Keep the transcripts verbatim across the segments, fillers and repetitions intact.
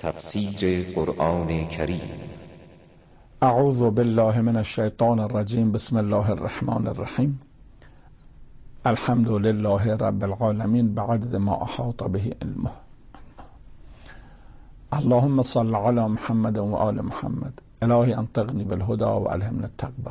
تفسیر قرآن کریم. اعوذ بالله من الشیطان الرجیم. بسم الله الرحمن الرحیم. الحمد لله رب العالمین بعدد ما احاط به علمه. اللهم صل علی محمد و آل محمد. الهی انطقنی بالهدى و الهمنا التقوى.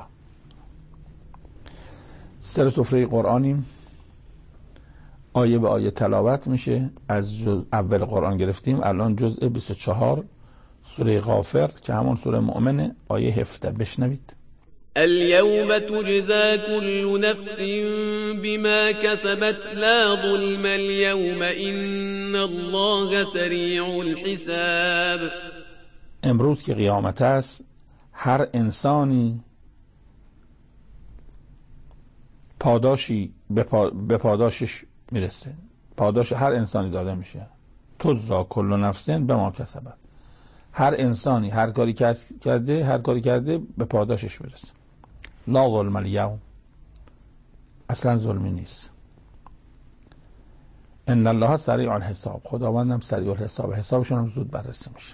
سر سفره قرآنیم، آیه به آیه تلاوت میشه. از جز اول قرآن گرفتیم، الان جزء بیست و چهار سوره غافر که همون سوره مؤمنه، آیه هفده. بشنوید. اليوم تجزى كل نفس بما كسبت لا ظلم اليوم إن الله سريع الحساب. امروز که قیامت است، هر انسانی پاداشی به پا... پاداشش میرسه. پاداش هر انسانی داده میشه. تجزا کل نفس بما کسبت. هر انسانی هر کاری کرده هر کاری کرده به پاداشش میرسه. لا ظلم الیوم، اصلا ظلمی نیست. ان الله سریع الحساب، خداوندم سریع الحساب، حسابشون هم زود بررسی میشه.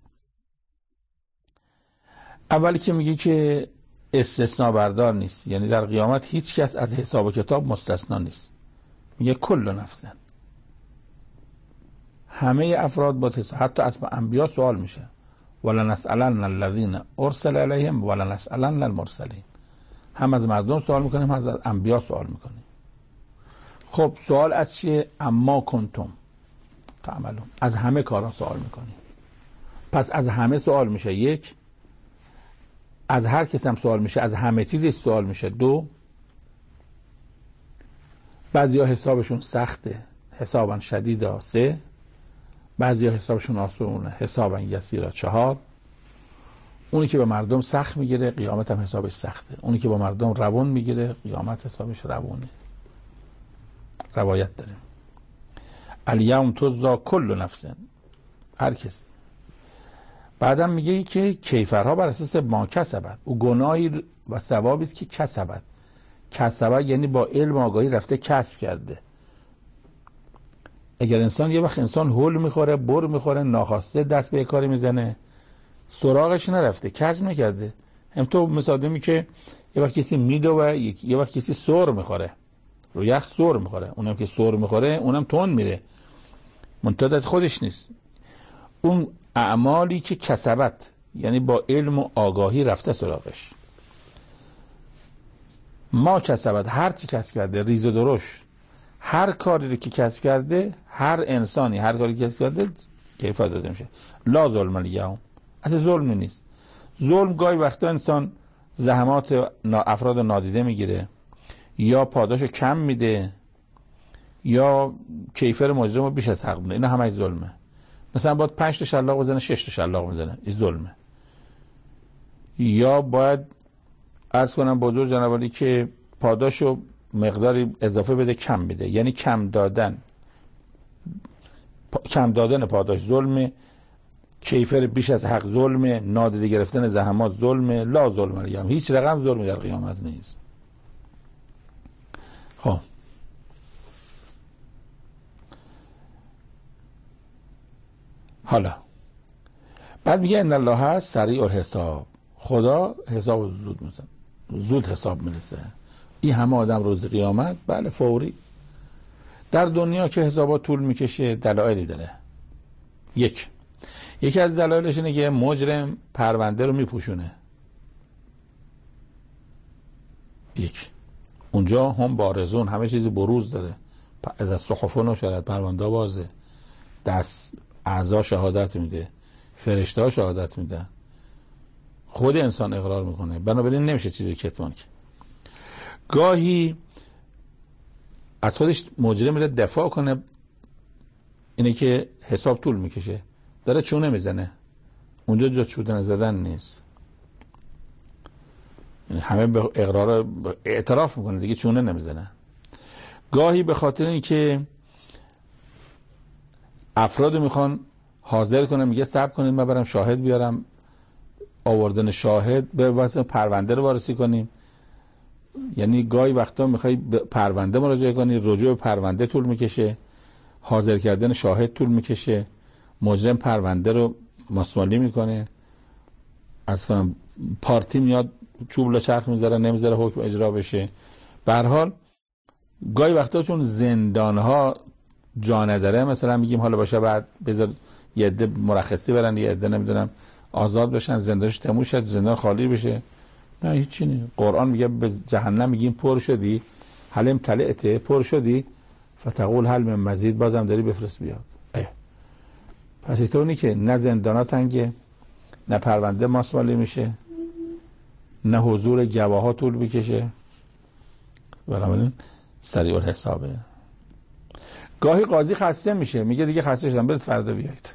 اولی که میگه که استثناء بردار نیست، یعنی در قیامت هیچ کس از حساب و کتاب مستثنا نیست. میگه کل نفسن، همه افراد با حساب. حتی از انبیا سوال میشه، ولنسألن الذین ارسل الیهم ولنسألن المرسلین. هم از مردم سوال میکنیم، هم از انبیا سوال میکنیم. خب سوال از چیه؟ اما کنتم تعملون، از همه کارا سوال میکنیم. پس از همه سوال میشه. یک، از هر کس هم سوال میشه، از همه چیزی سوال میشه. دو، بعضیا حسابشون سخته، حسابا شدیدا. سه، بعضیا حسابشون آسونه، حسابا یسیرا. چهار، اونی که به مردم سخت میگیره قیامت هم حسابش سخته. اونی که با مردم روون میگیره قیامت حسابش روونه. روایت داریم الیوم تجزا کل نفس، هر کسی. بعدم میگه که کیفرها بر اساس ما کسبت، او گناهی و ثوابی است که کسبت. کسبت یعنی با علم و آگاهی رفته کسب کرده. اگر انسان یه وقت انسان هول میخوره، بر میخوره، ناخواسته دست به کاری میزنه، سراغش نرفته، کسب نکرده. هم تو مصادمی که یه وقت کسی میدوه، یه وقت کسی سر میخوره، رو یخ سر میخوره، اونم که سر میخوره اونم تون میره، منتهی از خودش نیست. اون اعمالی که کسبت یعنی با علم و آگاهی رفته سراغش. ما کسبت، هر چی کسب کرده، ریز و درشت، هر کاری رو که کسب کرده، هر انسانی هر کاری که کسب کرده کیفر داده میشه. لا ظلم الیوم، اصلا ظلم نیست. ظلم گاهی وقتا انسان زحمات افراد نادیده میگیره، یا پاداشو کم میده، یا کیفر مجرم رو بیش از حق میده. اینا همه ظلمه. مثلا باید پنج تا شلاق بزنه، شش تا شلاق میزنه، این ظلمه. یا باید عرض کنم با دور جنابالی که پاداشو مقداری اضافه بده، کم بده، یعنی کم دادن. پا... کم دادن پاداش ظلمه، کیفر بیش از حق ظلمه، نادیده گرفتن زحمات ظلمه. لا ظلم الیوم، هیچ رقم ظلمی در قیامت نیست. خب حالا بعد میگه ان الله سریع الحساب، خدا حساب زود میزنه، زود حساب میرسه. این همه آدم روز قیامت، بله فوری. در دنیا که حسابات طول میکشه دلایلی داره. یک یکی از دلایلش اینه که مجرم پرونده رو میپوشونه. یک اونجا هم بارزون، همه چیزی بروز داره. از صحفون و شرط پرونده بازه، دست اعضا شهادت میده، فرشته ها شهادت میدن، خود انسان اقرار میکنه. بنابراین نمیشه چیزی کتمان که. گاهی از خودش مجرم میره دفاع کنه، اینه که حساب طول میکشه، داره چونه میزنه. اونجا جا چونه زدن نیست، یعنی همه به اقرار اعتراف میکنه دیگه، چونه نمیزنه. گاهی به خاطر اینکه افراد میخوان حاضر کنه، میگه صبر کنید من برم شاهد بیارم، آوردن شاهد به واسه پرونده رو وارسی کنیم. یعنی گاهی وقتا میخوای پرونده مراجعه کنی، رجوع به پرونده طول میکشه، حاضر کردن شاهد طول میکشه، مجرم پرونده رو ماسمالی میکنه، از کنم پارتی میاد چوب لچرخ میذاره نمیذاره حکم اجرا بشه. به هر حال گاهی وقتا چون زندان ها جا نداره، مثلا میگیم حالا باشه بعد بذار یه عده مرخصی برن، یه عده نمیدونم آزاد بشن، زندانش تموم شد، زندان خالی بشه. نه هیچی نه. قرآن میگه به جهنم میگیم پر شدی، حلم طلعته، پر شدی، فتقول هل من مزید، بازم داری بفرست بیاد. اه. پس اینطوری که نه زندانا تنگه، نه پرونده ماسمالی میشه، نه حضور گواها طول بکشه، بنابراین سریع الحسابه. گاهی قاضی خسته میشه، میگه دیگه خسته شدم، برید فردا بیایید.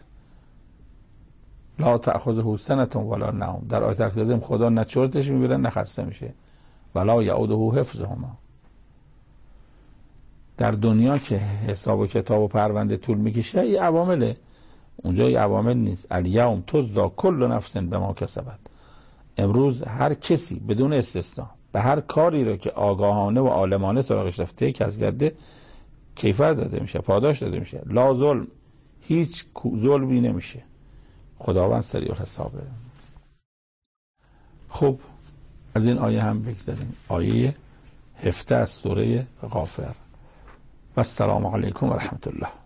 لا تأخذه سنة ولا نوم، در آیه ترکیزم خدا نه چرتش میبره نه خسته میشه. ولا یعوده حفظهما. در دنیا که حساب و کتاب و پرونده طول میکشه این عوامله، اونجا این عوامل نیست. الیوم تجزی کل نفس بما کسبت. امروز هر کسی بدون استثنا به هر کاری رو که آگاهانه و عالمانه سراغش رفته کسب کرده کیفر داده میشه، پاداش داده میشه. لا ظلم، هیچ ظلمی نمیشه. خداوند سریع الحسابه. خب از این آیه هم بگذاریم، آیه هفده از سوره غافر. و السلام علیکم و رحمت الله.